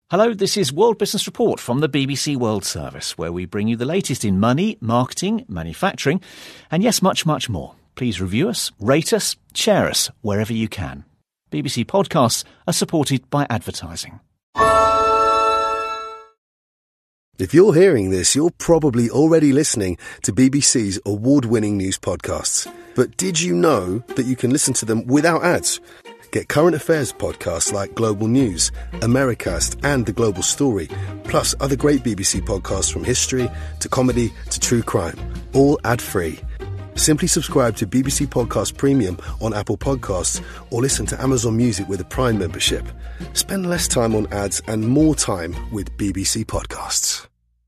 Hello, this is World Business Report from the BBC World Service, where we bring you the latest in money, marketing, manufacturing, and yes, much, much more. Please review us, rate us, share us wherever you can. BBC podcasts are supported by advertising. If you're hearing this, you're probably already listening to BBC's award-winning news podcasts. But did you know that you can listen to them without ads? Get current affairs podcasts like Global News, Americast and The Global Story, plus other great BBC podcasts from history to comedy to true crime, all ad-free. Simply subscribe to BBC Podcast Premium on Apple Podcasts or listen to Amazon Music with a Prime membership. Spend less time on ads and more time with BBC Podcasts.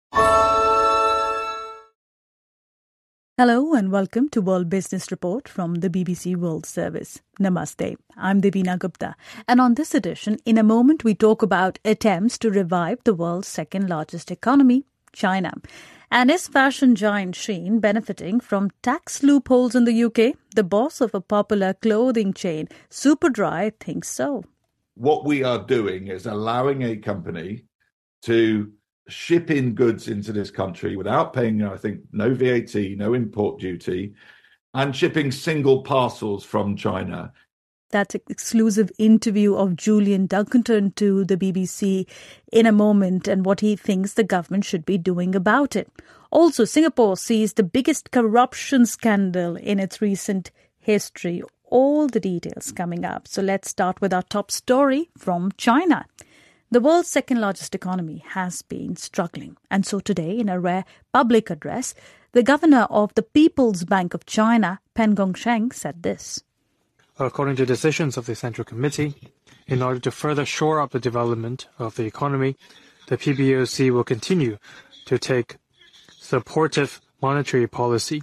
Hello and welcome to World Business Report from the BBC World Service. Namaste. I'm Divina Gupta. And on this edition, in a moment, we talk about attempts to revive the world's second largest economy, China. And is fashion giant Shein benefiting from tax loopholes in the UK? The boss of a popular clothing chain, Superdry, thinks so. What we are doing is allowing a company to ship in goods into this country without paying, I think, no VAT, no import duty, and shipping single parcels from China. That's an exclusive interview of Julian Dunkerton to the BBC in a moment and what he thinks the government should be doing about it. Also, Singapore sees the biggest corruption scandal in its recent history. All the details coming up. So let's start with our top story from China. The world's second largest economy has been struggling. And so today, in a rare public address, the governor of the People's Bank of China, Pen Gongsheng, said this. According to decisions of the Central Committee, in order to further shore up the development of the economy, the PBOC will continue to take supportive monetary policy.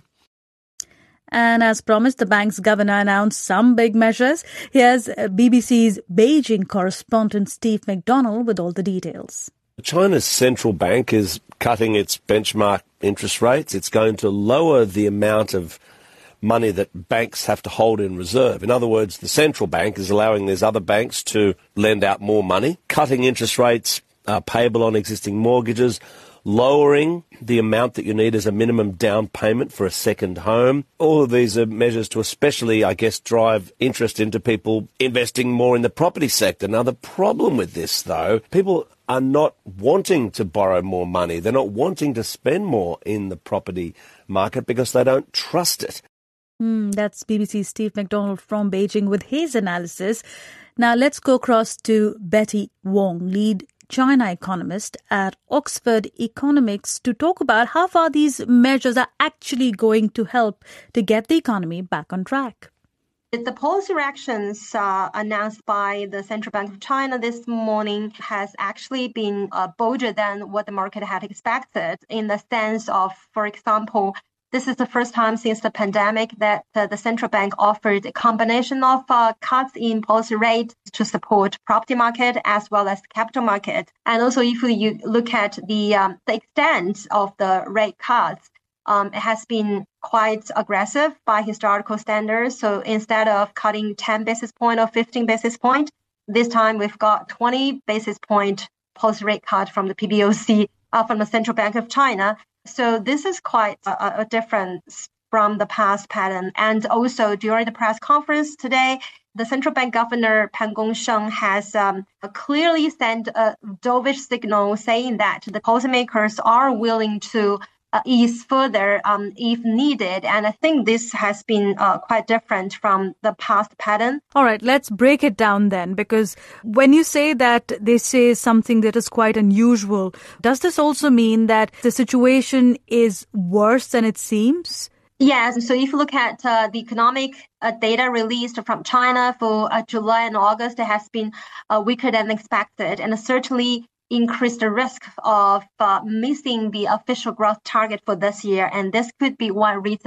And as promised, the bank's governor announced some big measures. Here's BBC's Beijing correspondent Steve McDonald with all the details. China's central bank is cutting its benchmark interest rates. It's going to lower the amount of money that banks have to hold in reserve. In other words, the central bank is allowing these other banks to lend out more money, cutting interest rates payable on existing mortgages, lowering the amount that you need as a minimum down payment for a second home. All of these are measures to especially, drive interest into people investing more in the property sector. Now, the problem with this, though, people are not wanting to borrow more money. They're not wanting to spend more in the property market because they don't trust it. That's BBC's Steve McDonald from Beijing with his analysis. Now, let's go across to Betty Wong, lead China economist at Oxford Economics, to talk about how far these measures are actually going to help to get the economy back on track. The policy actions announced by the Central Bank of China this morning has actually been bolder than what the market had expected, in the sense of, for example, this is the first time since the pandemic that the central bank offered a combination of cuts in policy rate to support property market as well as capital market. And also, if you look at the extent of the rate cuts, it has been quite aggressive by historical standards. So instead of cutting 10 basis point or 15 basis point, this time we've got 20 basis point policy rate cut from the PBOC, from the Central Bank of China. So this is quite a difference from the past pattern. And also during the press conference today, the central bank governor Pen Gongsheng has clearly sent a dovish signal saying that the policymakers are willing to ease further if needed. And I think this has been quite different from the past pattern. All right, let's break it down then, because when you say that they say something that is quite unusual, does this also mean that the situation is worse than it seems? Yes. So if you look at the economic data released from China for July and August, it has been weaker than expected, and certainly increase the risk of missing the official growth target for this year. And this could be one reason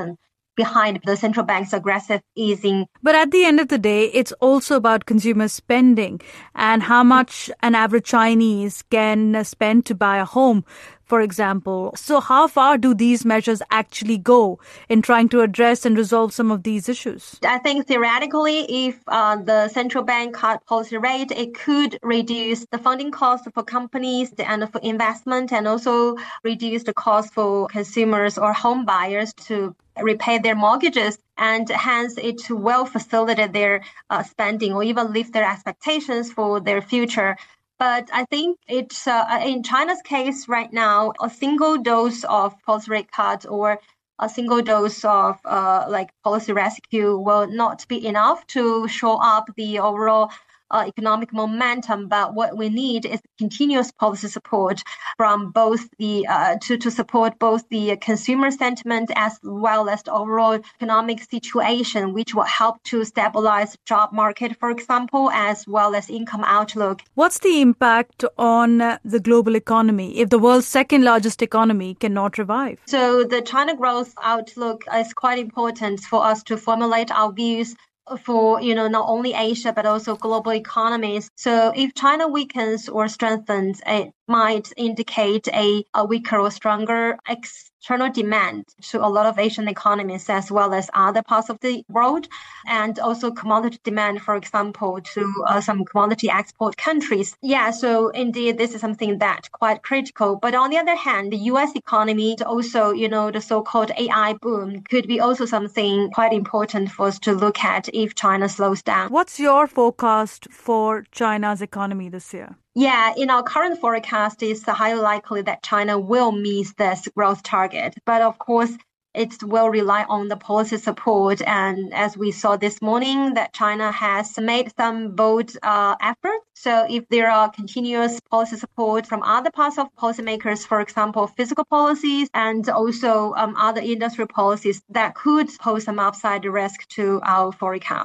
behind the central bank's aggressive easing. But at the end of the day, it's also about consumer spending and how much an average Chinese can spend to buy a home, for example. So how far do these measures actually go in trying to address and resolve some of these issues? I think theoretically, if the central bank cut policy rate, it could reduce the funding cost for companies and for investment, and also reduce the cost for consumers or home buyers to repay their mortgages, and hence it will facilitate their spending or even lift their expectations for their future. But I think it's in China's case right now, a single dose of policy rate cut or a single dose of policy rescue will not be enough to show up the overall economic momentum. But what we need is continuous policy support from both the to support both the consumer sentiment as well as the overall economic situation, which will help to stabilize the job market, for example, as well as income outlook. What's the impact on the global economy if the world's second largest economy cannot revive? So the China growth outlook is quite important for us to formulate our views for, not only Asia, but also global economies. So if China weakens or strengthens, it might indicate a weaker or stronger external demand to a lot of Asian economies as well as other parts of the world, and also commodity demand, for example, to some commodity export countries. Yeah, so indeed, this is something that's quite critical. But on the other hand, the U.S. economy, also, the so-called AI boom could be also something quite important for us to look at if China slows down. What's your forecast for China's economy this year? Yeah, in our current forecast, it's highly likely that China will meet this growth target. But of course, it will rely on the policy support. And as we saw this morning, that China has made some bold efforts. So if there are continuous policy support from other parts of policymakers, for example, fiscal policies and also other industrial policies, that could pose some upside risk to our forecast.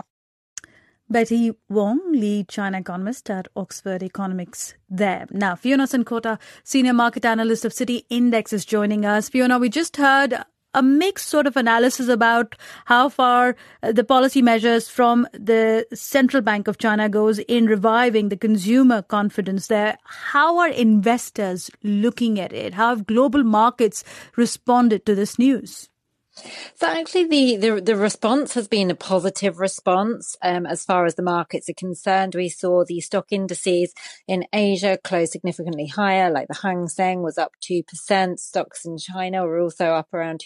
Betty Wong, lead China economist at Oxford Economics there. Now, Fiona Sankota, senior market analyst of Citi Index, is joining us. Fiona, we just heard a mixed sort of analysis about how far the policy measures from the Central Bank of China goes in reviving the consumer confidence there. How are investors looking at it? How have global markets responded to this news? So actually the response has been a positive response as far as the markets are concerned. We saw the stock indices in Asia close significantly higher, like the Hang Seng was up 2%. Stocks in China were also up around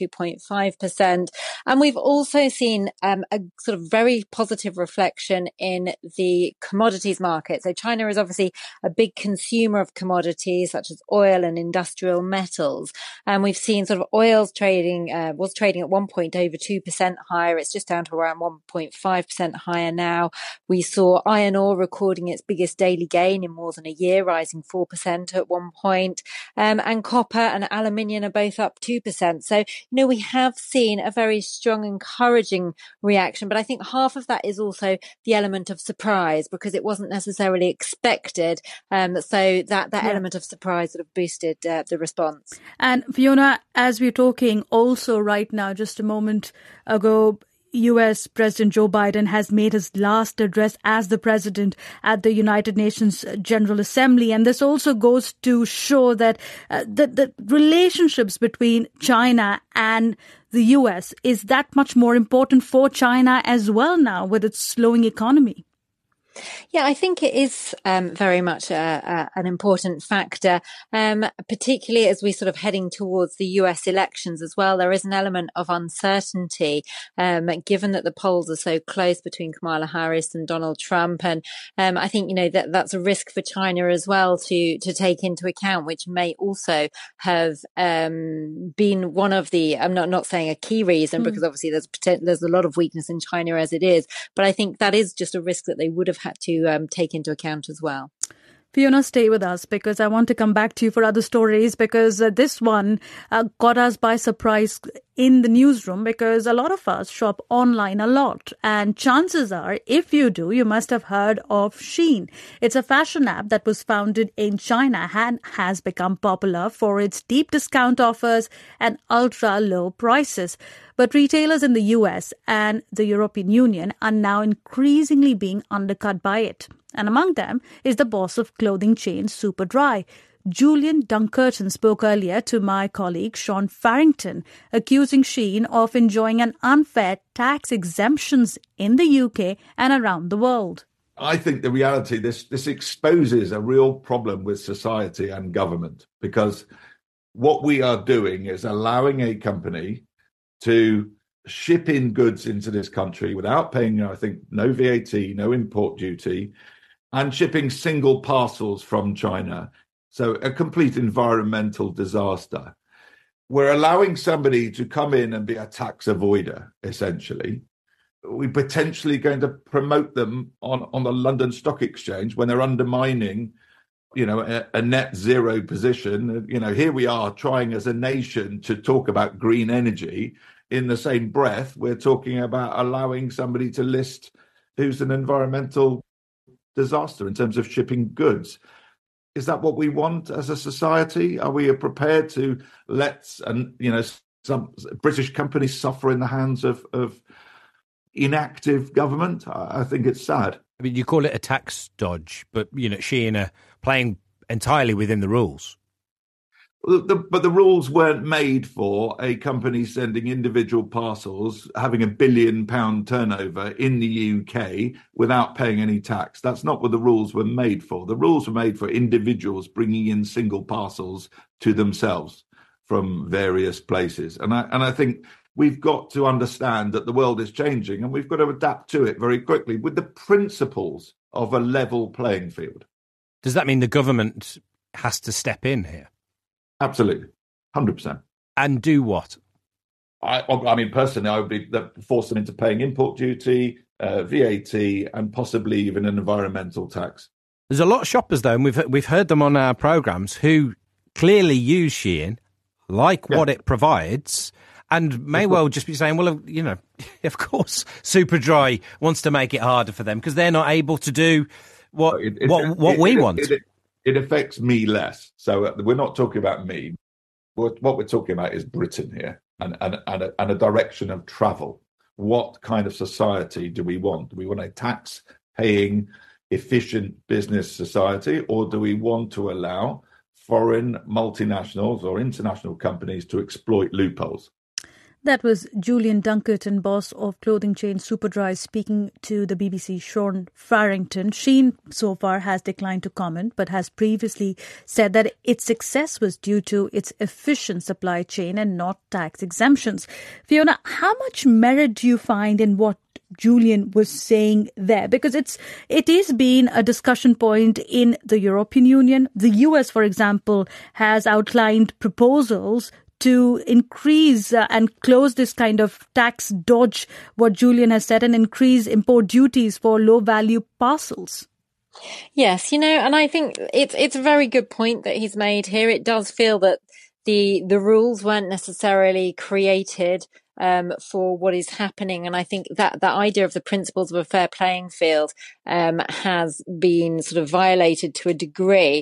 2.5%. And we've also seen a sort of very positive reflection in the commodities market. So China is obviously a big consumer of commodities such as oil and industrial metals. And we've seen sort of oil's was trading at one point over 2% higher. It's just down to around 1.5% higher now. We saw iron ore recording its biggest daily gain in more than a year, rising 4% at one point. And copper and aluminium are both up 2%. So, we have seen a very strong, encouraging reaction. But I think half of that is also the element of surprise because it wasn't necessarily expected. So that element of surprise sort of boosted the response. And Fiona, as we're talking also right now, just a moment ago, US President Joe Biden has made his last address as the president at the United Nations General Assembly. And this also goes to show that the relationships between China and the US is that much more important for China as well now with its slowing economy. Yeah, I think it is very much an important factor, particularly as we sort of heading towards the US elections as well. There is an element of uncertainty, given that the polls are so close between Kamala Harris and Donald Trump. And I think, that's a risk for China as well to take into account, which may also have been one of the, I'm not saying a key reason, because obviously there's a lot of weakness in China as it is. But I think that is just a risk that they would have had to take into account as well. Fiona, stay with us because I want to come back to you for other stories because this one got us by surprise in the newsroom because a lot of us shop online a lot. And chances are, if you do, you must have heard of Shein. It's a fashion app that was founded in China and has become popular for its deep discount offers and ultra low prices. But retailers in the US and the European Union are now increasingly being undercut by it. And among them is the boss of clothing chain Superdry. Julian Dunkerton spoke earlier to my colleague Sean Farrington, accusing Shein of enjoying an unfair tax exemptions in the UK and around the world. I think the reality, this exposes a real problem with society and government, because what we are doing is allowing a company to ship in goods into this country without paying, I think, no VAT, no import duty, and shipping single parcels from China. So a complete environmental disaster. We're allowing somebody to come in and be a tax avoider, essentially. We're potentially going to promote them on the London Stock Exchange when they're undermining, a net zero position. Here we are trying as a nation to talk about green energy. In the same breath, we're talking about allowing somebody to list who's an environmental disaster in terms of shipping goods. Is that what we want as a society? Are we prepared to let some British companies suffer in the hands of inactive government? I think it's sad. I mean, you call it a tax dodge, but Shein are playing entirely within the rules. But the rules weren't made for a company sending individual parcels, having £1 billion turnover in the UK without paying any tax. That's not what the rules were made for. The rules were made for individuals bringing in single parcels to themselves from various places. And I think we've got to understand that the world is changing and we've got to adapt to it very quickly with the principles of a level playing field. Does that mean the government has to step in here? Absolutely, 100%. And do what? I mean, personally, I would be force them into paying import duty, VAT, and possibly even an environmental tax. There's a lot of shoppers, though, and we've heard them on our programmes who clearly use Shein, like what it provides, and may well just be saying, well, of course, Superdry wants to make it harder for them because they're not able to do what we want. It affects me less. So we're not talking about me. What we're talking about is Britain here and a direction of travel. What kind of society do we want? Do we want a tax-paying, efficient business society, or do we want to allow foreign multinationals or international companies to exploit loopholes? That was Julian Dunkerton, boss of clothing chain Superdry, speaking to the BBC Sean Farrington. Shein so far has declined to comment, but has previously said that its success was due to its efficient supply chain and not tax exemptions. Fiona, how much merit do you find in what Julian was saying there? Because it is been a discussion point in the European Union. The US, for example, has outlined proposals to increase and close this kind of tax dodge, what Julian has said, and increase import duties for low-value parcels. Yes, and I think it's a very good point that he's made here. It does feel that the rules weren't necessarily created for what is happening. And I think that idea of the principles of a fair playing field has been sort of violated to a degree.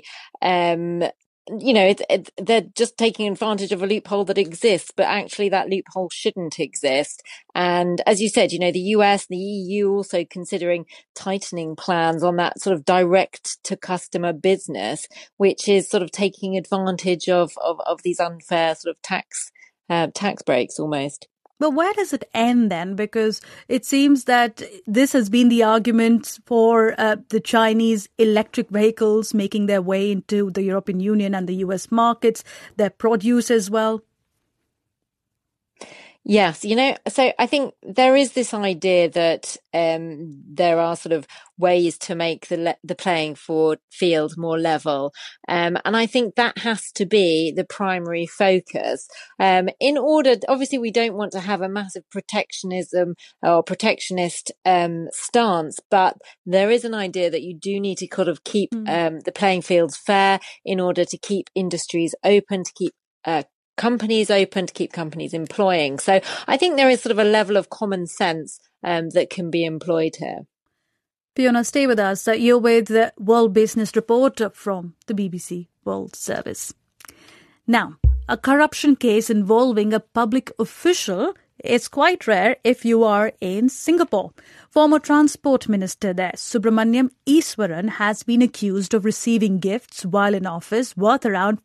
They're just taking advantage of a loophole that exists, but actually that loophole shouldn't exist. And as you said, the US, the EU also considering tightening plans on that sort of direct to customer business, which is sort of taking advantage of these unfair sort of tax breaks almost. But where does it end then? Because it seems that this has been the argument for the Chinese electric vehicles making their way into the European Union and the US markets, their produce as well. Yes, so I think there is this idea that there are sort of ways to make the playing field more level. And I think that has to be the primary focus. In order, obviously, we don't want to have a massive protectionism or protectionist stance, but there is an idea that you do need to kind of keep the playing fields fair in order to keep industries open, to keep companies open, to keep companies employing. So I think there is sort of a level of common sense that can be employed here. Fiona, stay with us. You're with the World Business Report from the BBC World Service. Now, a corruption case involving a public official is quite rare if you are in Singapore. Former Transport Minister there, Subrahmanyam Iswaran, has been accused of receiving gifts while in office worth around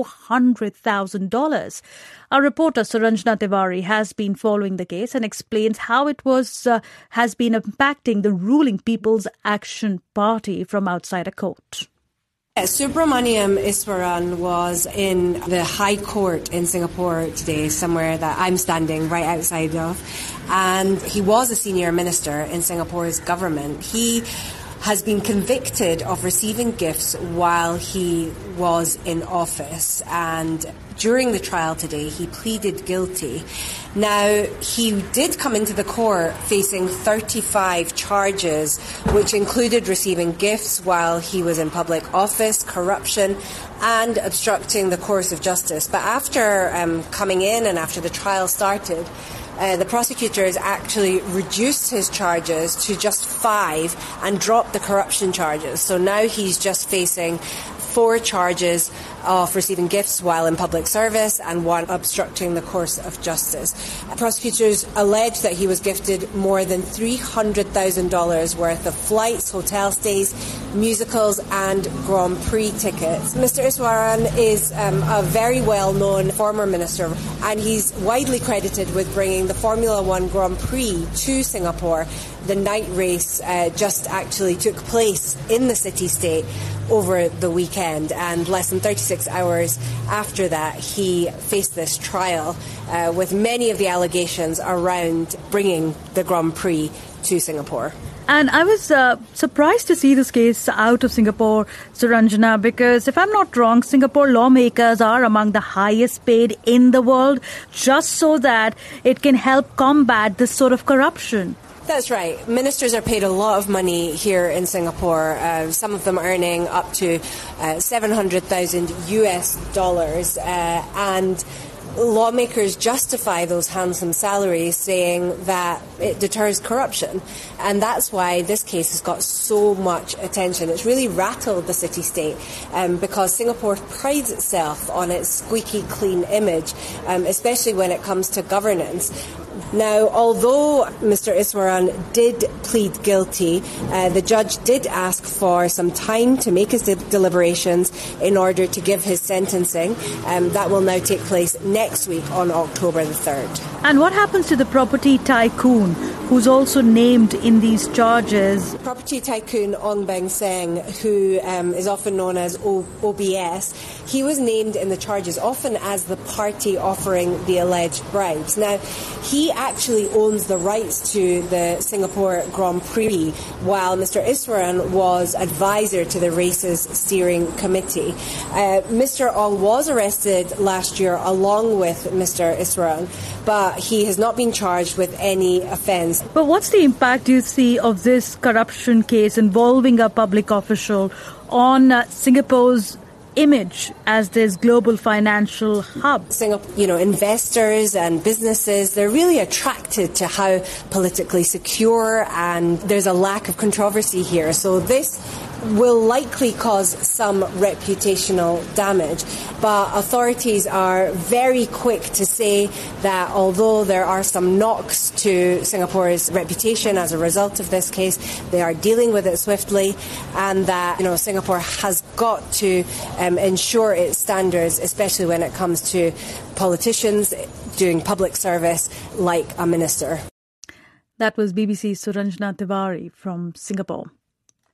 $400,000. Our reporter Suranjana Tiwari has been following the case and explains how it has been impacting the ruling People's Action Party from outside a court. Subrahmanyam Iswaran was in the High Court in Singapore today, somewhere that I'm standing right outside of, and he was a senior minister in Singapore's government. He has been convicted of receiving gifts while he was in office, and during the trial today he pleaded guilty. Now, he did come into the court facing 35 charges, which included receiving gifts while he was in public office, corruption and obstructing the course of justice. But after coming in and after the trial started, the prosecutors actually reduced his charges to just 5 and dropped the corruption charges. So now he's just facing 4 charges of receiving gifts while in public service and 1 obstructing the course of justice. Prosecutors allege that he was gifted more than $300,000 worth of flights, hotel stays, musicals and Grand Prix tickets. Mr. Iswaran is a very well-known former minister, and he's widely credited with bringing the Formula One Grand Prix to Singapore. The night race just actually took place in the city-state over the weekend, and less than 36 hours after that he faced this trial with many of the allegations around bringing the Grand Prix to Singapore. And I was surprised to see this case out of Singapore, Suranjana, because if I'm not wrong, Singapore lawmakers are among the highest paid in the world, just so that it can help combat this sort of corruption. That's right. Ministers are paid a lot of money here in Singapore, some of them earning up to $700,000 and lawmakers justify those handsome salaries, saying that it deters corruption. And that's why this case has got so much attention. It's really rattled the city-state because Singapore prides itself on its squeaky clean image, especially when it comes to governance. Now, although Mr. Iswaran did plead guilty, the judge did ask for some time to make his deliberations in order to give his sentencing. That will now take place next week on October the 3rd. And what happens to the property tycoon who's also named in these charges? Property tycoon Ong Beng Seng, who is often known as OBS, he was named in the charges often as the party offering the alleged bribes. Now, he actually owns the rights to the Singapore Grand Prix, while Mr. Iswaran was advisor to the race's steering committee. Mr. Ong was arrested last year along with Mr. Iswaran, but he has not been charged with any offence. But what's the impact, do you see, of this corruption case involving a public official on Singapore's image as this global financial hub? Investors and businesses, they're really attracted to how politically secure, and there's a lack of controversy here. So this will likely cause some reputational damage. But authorities are very quick to say that although there are some knocks to Singapore's reputation as a result of this case, they are dealing with it swiftly, and that Singapore has got to ensure its standards, especially when it comes to politicians doing public service like a minister. That was BBC's Suranjana Tiwari from Singapore. Now,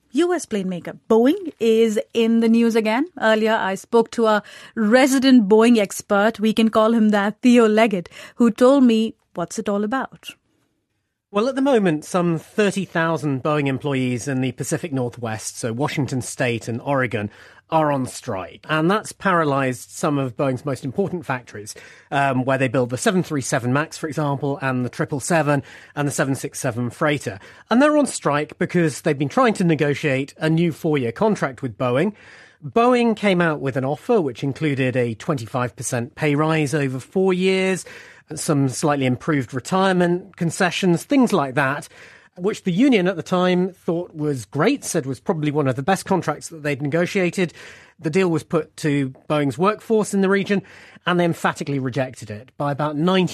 US plane maker Boeing is in the news again. Earlier, I spoke to a resident Boeing expert, we can call him that, Theo Leggett, who told me what's it all about. Well, at the moment, some 30,000 Boeing employees in the Pacific Northwest, so Washington State and Oregon, are on strike. And that's paralysed some of Boeing's most important factories, where they build the 737 MAX, for example, and the 777 and the 767 freighter. And they're on strike because they've been trying to negotiate a new 4-year contract with Boeing. Boeing came out with an offer which included a 25% pay rise over 4 years, some slightly improved retirement concessions, things like that, which the union at the time thought was great, said was probably one of the best contracts that they'd negotiated. The deal was put to Boeing's workforce in the region, and they emphatically rejected it by about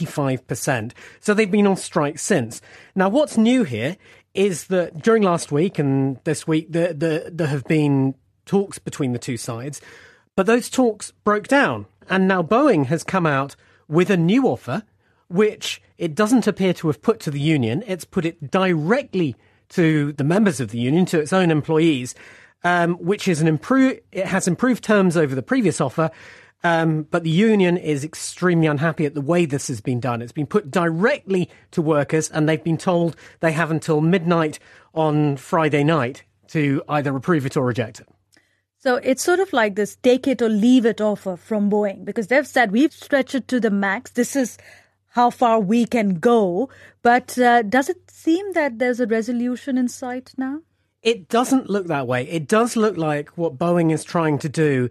95%. So they've been on strike since. Now, what's new here is that during last week and this week, there have been talks between the two sides, but those talks broke down. And now Boeing has come out with a new offer, which it doesn't appear to have put to the union. It's put it directly to the members of the union, to its own employees, which is it has improved terms over the previous offer. But the union is extremely unhappy at the way this has been done. It's been put directly to workers, and they've been told they have until midnight on Friday night to either approve it or reject it. So it's sort of like this take it or leave it offer from Boeing, because they've said we've stretched it to the max. This is how far we can go. But does it seem that there's a resolution in sight now? It doesn't look that way. It does look like what Boeing is trying to do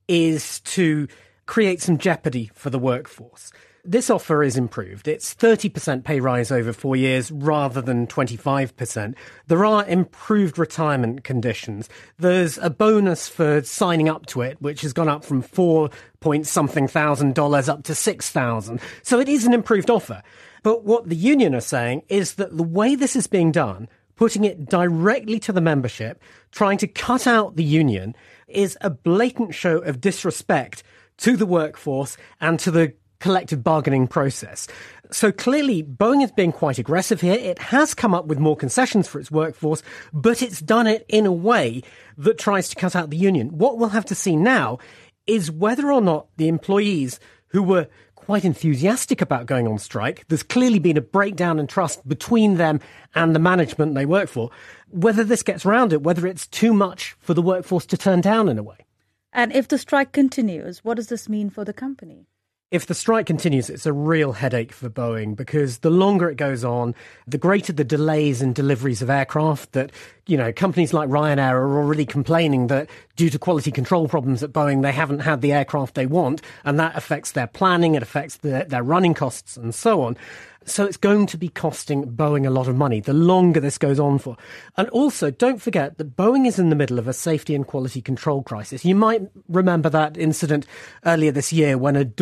is to create some jeopardy for the workforce. This offer is improved. It's 30% pay rise over 4 years rather than 25%. There are improved retirement conditions. There's a bonus for signing up to it, which has gone up from $4,something thousand up to $6,000. So it is an improved offer. But what the union are saying is that the way this is being done, putting it directly to the membership, trying to cut out the union, is a blatant show of disrespect to the workforce and to the collective bargaining process. So clearly, Boeing is being quite aggressive here. It has come up with more concessions for its workforce, but it's done it in a way that tries to cut out the union. What we'll have to see now is whether or not the employees who were quite enthusiastic about going on strike, there's clearly been a breakdown in trust between them and the management they work for, whether this gets around it, whether it's too much for the workforce to turn down in a way. And if the strike continues, what does this mean for the company? If the strike continues, it's a real headache for Boeing, because the longer it goes on, the greater the delays in deliveries of aircraft that, companies like Ryanair are already complaining that due to quality control problems at Boeing, they haven't had the aircraft they want, and that affects their planning, it affects their running costs and so on. So it's going to be costing Boeing a lot of money the longer this goes on for. And also, don't forget that Boeing is in the middle of a safety and quality control crisis. You might remember that incident earlier this year when an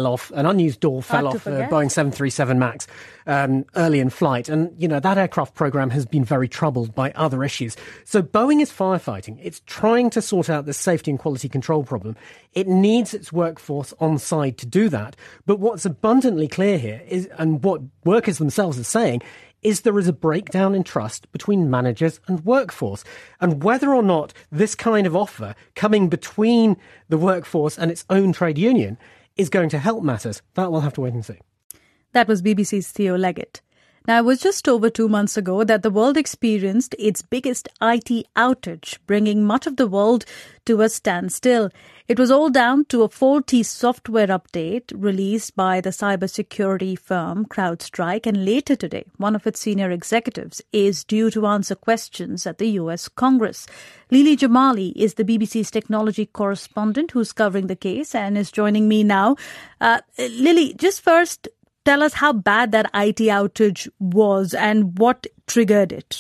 unused door fell off a Boeing 737 MAX early in flight. And, that aircraft program has been very troubled by other issues. So Boeing is firefighting. It's trying to sort out this safety and quality control problem. It needs its workforce on side to do that. But what's abundantly clear here is, and what workers themselves are saying, is there is a breakdown in trust between managers and workforce. And whether or not this kind of offer coming between the workforce and its own trade union is going to help matters, that we'll have to wait and see. That was BBC's Theo Leggett. Now, it was just over 2 months ago that the world experienced its biggest IT outage, bringing much of the world to a standstill. It was all down to a faulty software update released by the cybersecurity firm CrowdStrike, and later today, one of its senior executives is due to answer questions at the US Congress. Lily Jamali is the BBC's technology correspondent who's covering the case and is joining me now. Lily, just first, tell us how bad that IT outage was and what triggered it.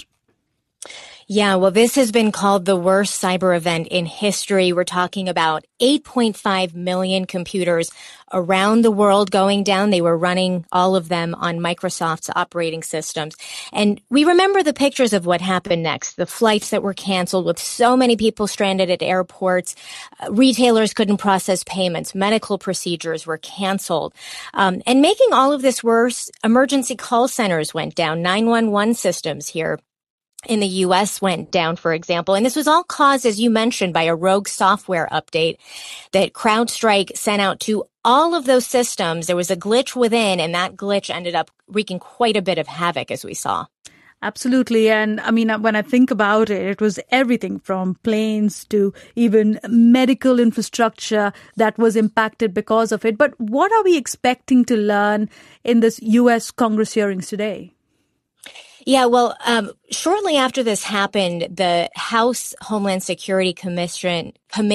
Yeah, well, this has been called the worst cyber event in history. We're talking about 8.5 million computers around the world going down. They were running all of them on Microsoft's operating systems. And we remember the pictures of what happened next. The flights that were canceled with so many people stranded at airports. Retailers couldn't process payments. Medical procedures were canceled. And making all of this worse, emergency call centers went down. 911 systems here in the U.S. went down, for example. And this was all caused, as you mentioned, by a rogue software update that CrowdStrike sent out to all of those systems. There was a glitch within, and that glitch ended up wreaking quite a bit of havoc, as we saw. Absolutely. And I mean, when I think about it, it was everything from planes to even medical infrastructure that was impacted because of it. But what are we expecting to learn in this U.S. Congress hearings today? Yeah, well, shortly after this happened, the House Homeland Security Committee,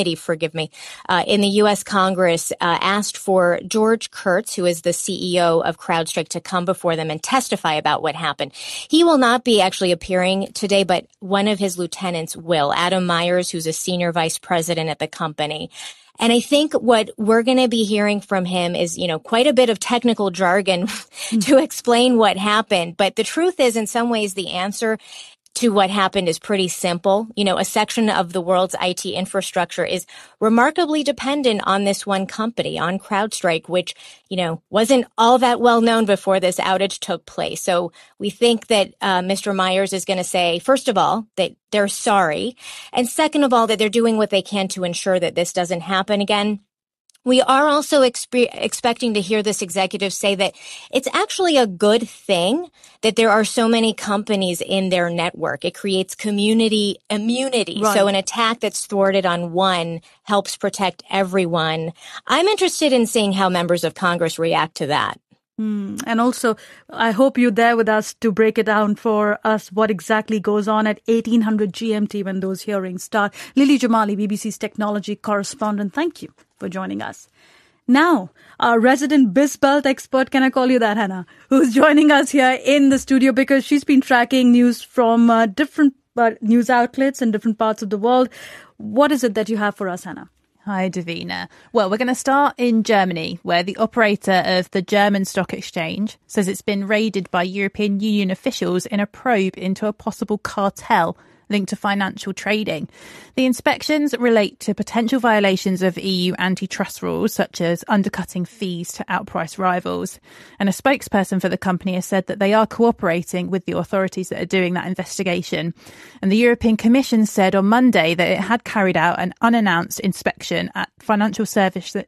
in the U.S. Congress asked for George Kurtz, who is the CEO of CrowdStrike, to come before them and testify about what happened. He will not be actually appearing today, but one of his lieutenants will, Adam Myers, who's a senior vice president at the company. And I think what we're going to be hearing from him is, quite a bit of technical jargon to explain what happened. But the truth is, in some ways, the answer to what happened is pretty simple. A section of the world's IT infrastructure is remarkably dependent on this one company, on CrowdStrike, which, wasn't all that well known before this outage took place. So we think that Mr. Myers is going to say, first of all, that they're sorry, and second of all, that they're doing what they can to ensure that this doesn't happen again. We are also expecting to hear this executive say that it's actually a good thing that there are so many companies in their network. It creates community immunity. Right. So an attack that's thwarted on one helps protect everyone. I'm interested in seeing how members of Congress react to that. And also, I hope you're there with us to break it down for us what exactly goes on at 1800 GMT when those hearings start. Lily Jamali, BBC's technology correspondent, thank you for joining us. Now, our resident BizBelt expert, can I call you that, Hannah, who's joining us here in the studio because she's been tracking news from different news outlets in different parts of the world. What is it that you have for us, Hannah? Hi, Davina. Well, we're going to start in Germany, where the operator of the German Stock Exchange says it's been raided by European Union officials in a probe into a possible cartel linked to financial trading. The inspections relate to potential violations of EU antitrust rules, such as undercutting fees to outprice rivals. And a spokesperson for the company has said that they are cooperating with the authorities that are doing that investigation. And the European Commission said on Monday that it had carried out an unannounced inspection at financial services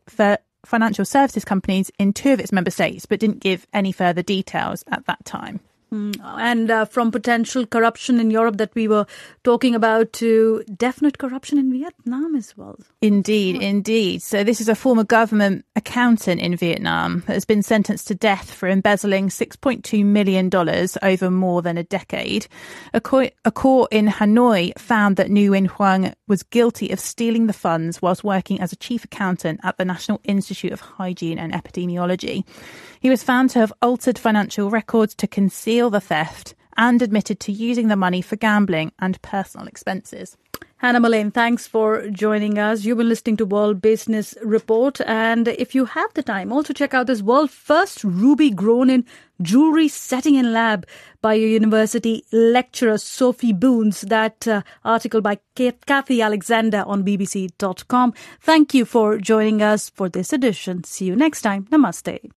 companies in 2 of its member states, but didn't give any further details at that time. And from potential corruption in Europe that we were talking about to definite corruption in Vietnam as well. Indeed. So this is a former government accountant in Vietnam that has been sentenced to death for embezzling $6.2 million over more than a decade. A court in Hanoi found that Nguyen Huang was guilty of stealing the funds whilst working as a chief accountant at the National Institute of Hygiene and Epidemiology. He was found to have altered financial records to conceal the theft and admitted to using the money for gambling and personal expenses. Hannah Mullane, thanks for joining us. You've been listening to World Business Report. And if you have the time, also check out this world first ruby grown in jewelry setting in lab by a university lecturer, Sophie Boons. That article by Kathy Alexander on bbc.com. Thank you for joining us for this edition. See you next time. Namaste.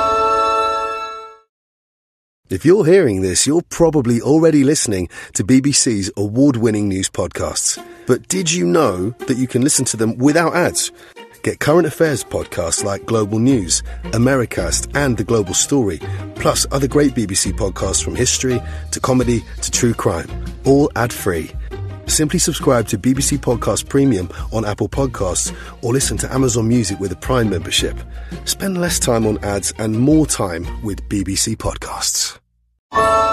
If you're hearing this, you're probably already listening to BBC's award-winning news podcasts. But did you know that you can listen to them without ads? Get current affairs podcasts like Global News, Americast and The Global Story, plus other great BBC podcasts from history to comedy to true crime, all ad-free. Simply subscribe to BBC Podcast Premium on Apple Podcasts or listen to Amazon Music with a Prime membership. Spend less time on ads and more time with BBC Podcasts.